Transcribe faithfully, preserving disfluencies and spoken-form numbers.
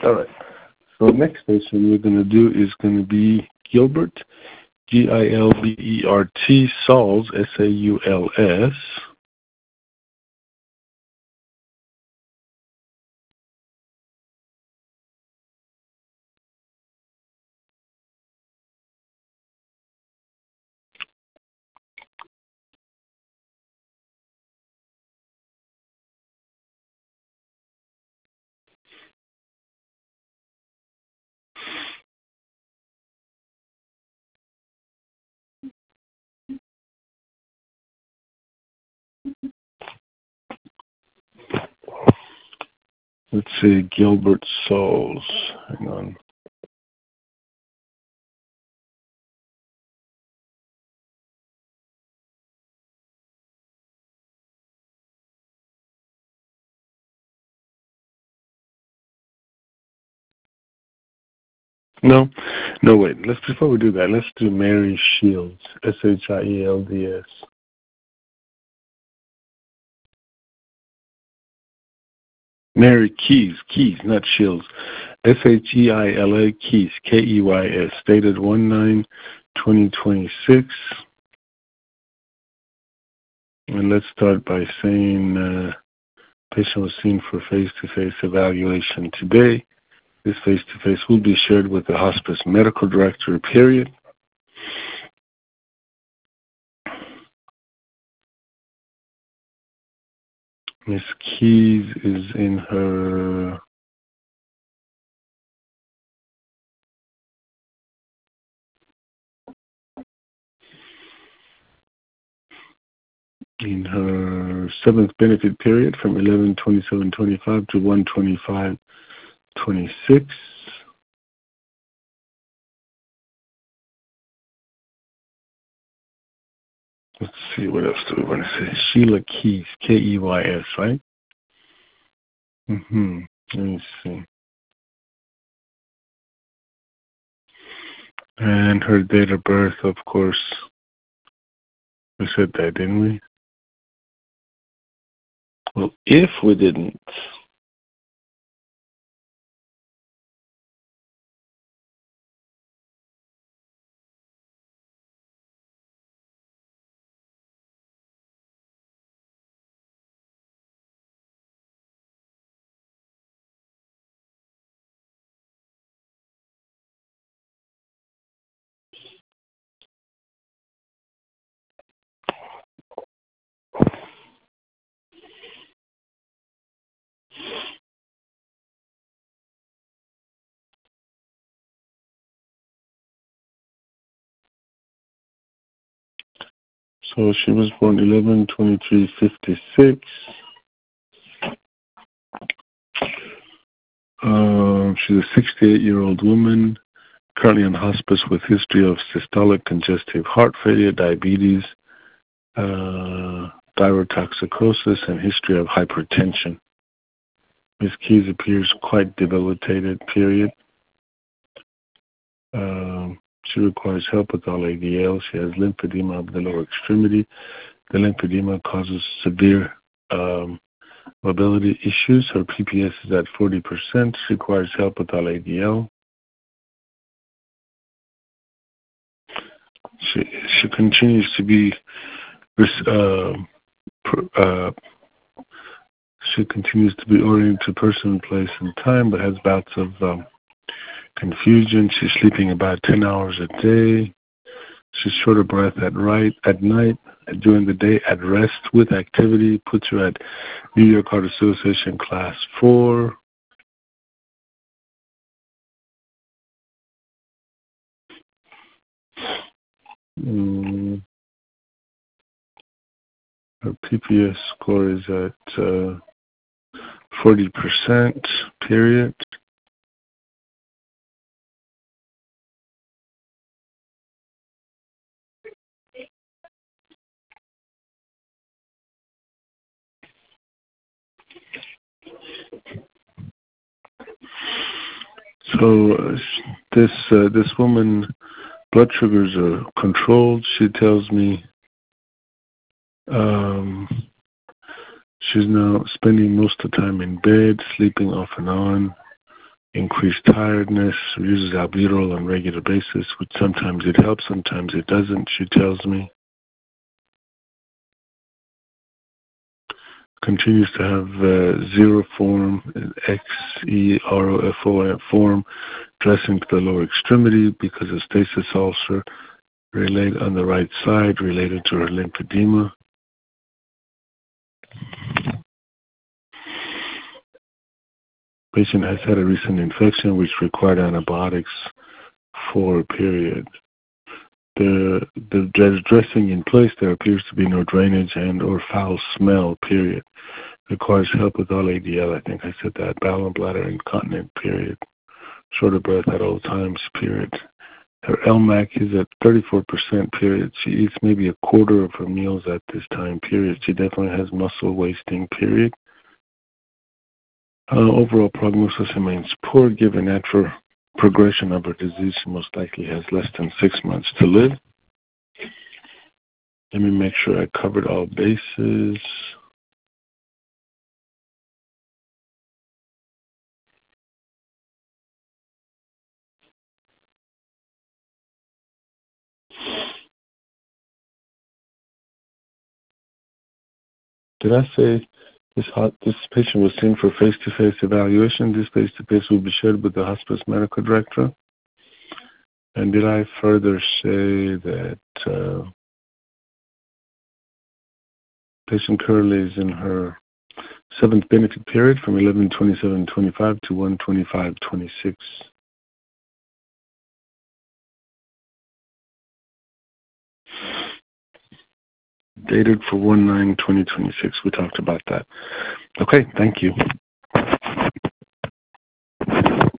All right. So next patient we're going to do is going to be Gilbert, G I L B E R T, Sauls, S A U L S. Let's see, Gilbert Sauls. Hang on. No, no, wait. Let's before we do that, let's do Mary Shields, S H I E L D S. Mary Keys, Keys, not Shields. S H E I L A Keys, K E Y S, dated one nine twenty twenty-six. And let's start by saying uh, patient was seen for face-to-face evaluation today. This face-to-face will be shared with the hospice medical director, period. Miss Keys is in her in her seventh benefit period from eleven twenty-seven twenty-five to one twenty-five twenty-six. Let's see, what else do we want to say? Sheila Keys, K E Y S, right? Mm-hmm. Let me see. And her date of birth, of course. We said that, didn't we? Well, if we didn't, so she was born eleven twenty-three fifty-six. Um, she's a sixty-eight-year-old woman, currently on hospice with history of systolic congestive heart failure, diabetes, uh, thyrotoxicosis, and history of hypertension. Miss Keys appears quite debilitated, period. Um, she requires help with all A D L. She has lymphedema of the lower extremity. The lymphedema causes severe um, mobility issues. Her P P S is at forty percent. She requires help with all A D L. She, she continues to be uh, uh, she continues to be oriented to person, place, and time, but has bouts of um, confusion. She's sleeping about ten hours a day. She's short of breath at right at night, during the day at rest with activity. Puts her at New York Heart Association Class Four. Mm. Her P P S score is at uh, forty percent, period. So uh, this uh, this woman, blood sugars are controlled. She tells me um, she's now spending most of the time in bed, sleeping off and on. increased tiredness, uses albuterol on a regular basis, which sometimes it helps, sometimes it doesn't, she tells me. Continues to have uh, zero form, X E R O F O form, dressing to the lower extremity because of stasis ulcer related on the right side related to her lymphedema. Patient has had a recent infection which required antibiotics for a period. The, the there's dressing in place. There appears to be no drainage and or foul smell, period. Requires help with all A D L. I think I said that. Bowel and bladder incontinent, period. Short of breath at all times, period. Her L M A C is at thirty-four percent, period. She eats maybe a quarter of her meals at this time, period. She definitely has muscle wasting, period. Uh, overall prognosis remains poor given natural progression of her disease. She most likely has less than six months to live. Let me make sure I covered all bases. Did I say this hot, this patient was seen for face-to-face evaluation? This face-to-face will be shared with the hospice medical director. And did I further say that uh, patient currently is in her seventh benefit period from eleven twenty-seven twenty-five to one twenty-five twenty-six? Dated for one nine twenty twenty-six. We talked about that. Okay, thank you.